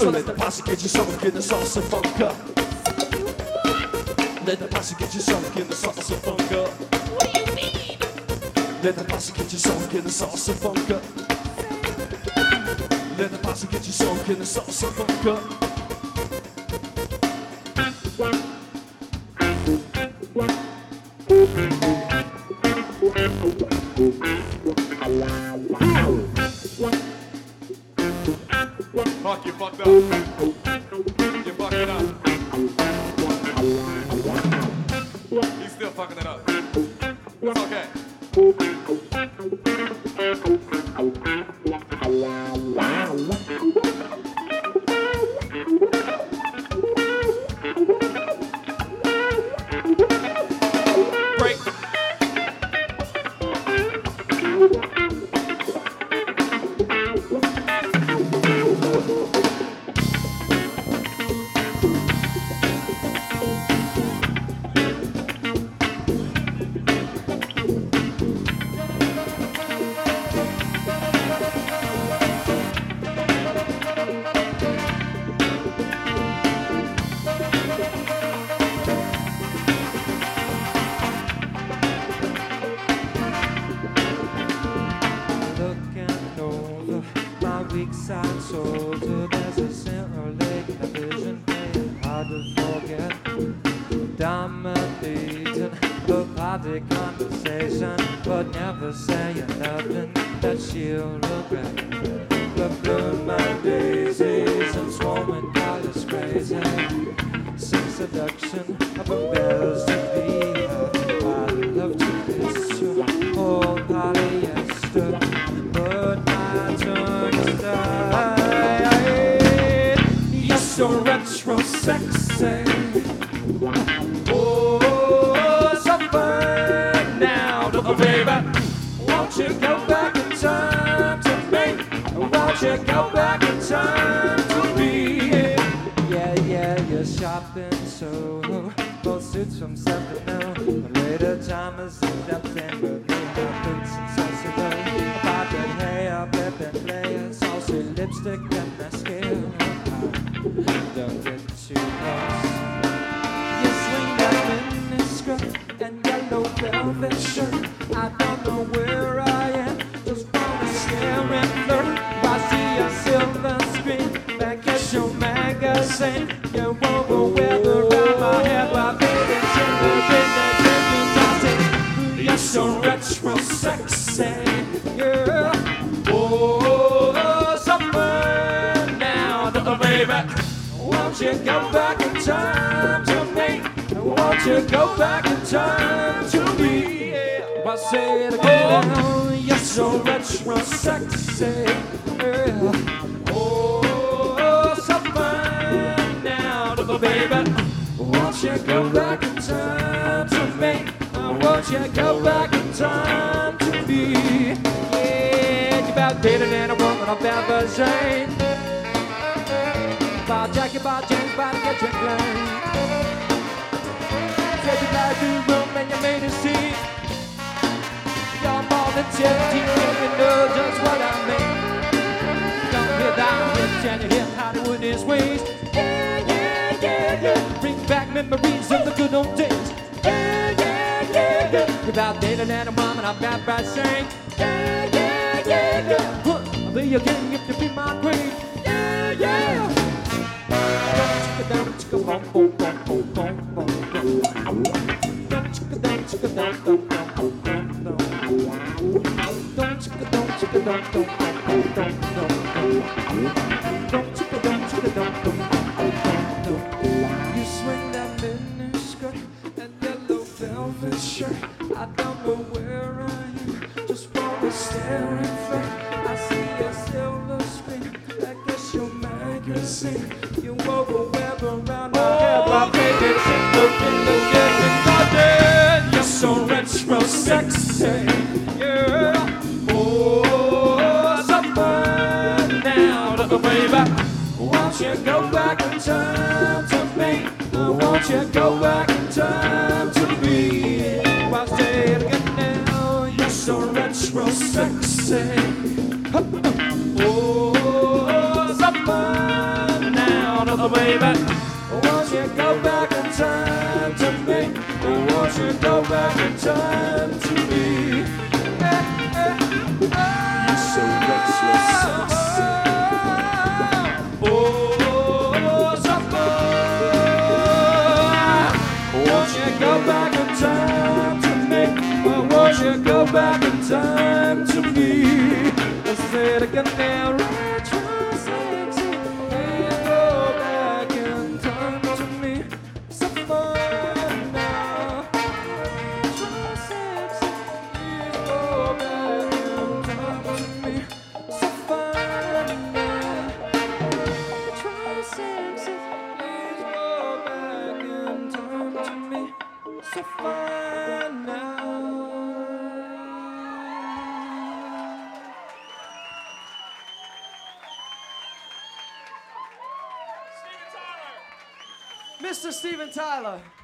Let the posse get you sunk in the sauce and funk up. Let the posse get you sunk in the sauce and funk up. What do you mean? Let the posse get you sunk in the sauce and funk up. Let the posse get you sunk in the sauce and funk up. Fuck, you fucked up. You fucked it up. He's still fucking it up. It's okay. Break. Looking over my weak side shoulder, there's a center leg in the vision, playing hard to forget. Dominating the party conversation, but never saying nothing that she'll regret. The blue my daisies and swarming colors crazy. Some seduction of a bells to be. I love to kiss you, oh polyester, but my tongue is tied. You're so retro sexy. Oh, so fun now, little baby. Won't you go back in time to me? Won't you go back in time to me? Yeah, yeah, you're shopping Soho, both suits from something new. The later time is nothing but me, my boots and salsa low. About that hair, flip and play, saucy lipstick and mascara. Don't get too close. You swing that mini skirt and yellow velvet shirt. I don't know where I am, just wanna stare and flirt. I see a silver screen back at your magazine. You won't go weather around my head while bathing shivers in the drinking tossing. You're so retro sexy, yeah. Oh, so fun now, little baby. Won't you go back in time to me? Won't you go back in time to me? Yeah. I'll say it again. You're so retro sexy. Yeah. Oh, so fun now, little baby. Won't you go back in time to me? Won't you go back in time to me? Yeah, you're about dating and a woman of bad version. By Jackie, by James, by the kitchen flame. Said you like the room and you made a scene. You're more than 17, you know just what I mean. Don't hear that rich and you hear Hollywood is ways. Yeah, yeah, yeah, yeah. Bring back memories of the good old days. Yeah, yeah, yeah, yeah. You're about dating and a mom and I'm bad by saying. Yeah, yeah, yeah, yeah. Huh. I'll be your king if you be my queen. Yeah, yeah. You swing that mini skirt and yellow velvet shirt. I don't know where I am, just wanna stare and flirt. I see a silver screen, I guess your magazine. You wove a web around my head, my baby, she's looking the getting garden. You're so retro sexy, yeah. Oh, so fun now, little baby. Won't you go back in time to me? Won't you go back in time to me? I'll say it again now. You're so retro sexy. Oh, so fun now. time to me? Won't you go back in time to me? You're so restless, Oh, someone, won't you go back in time to me? Won't you go back in time to me? I said again now, retrospect, please go back in time to me. So far now, retrospect, please go back in time to me. So far now, retrospect, please go back in time to me. So far now. Mr. Steven Tyler.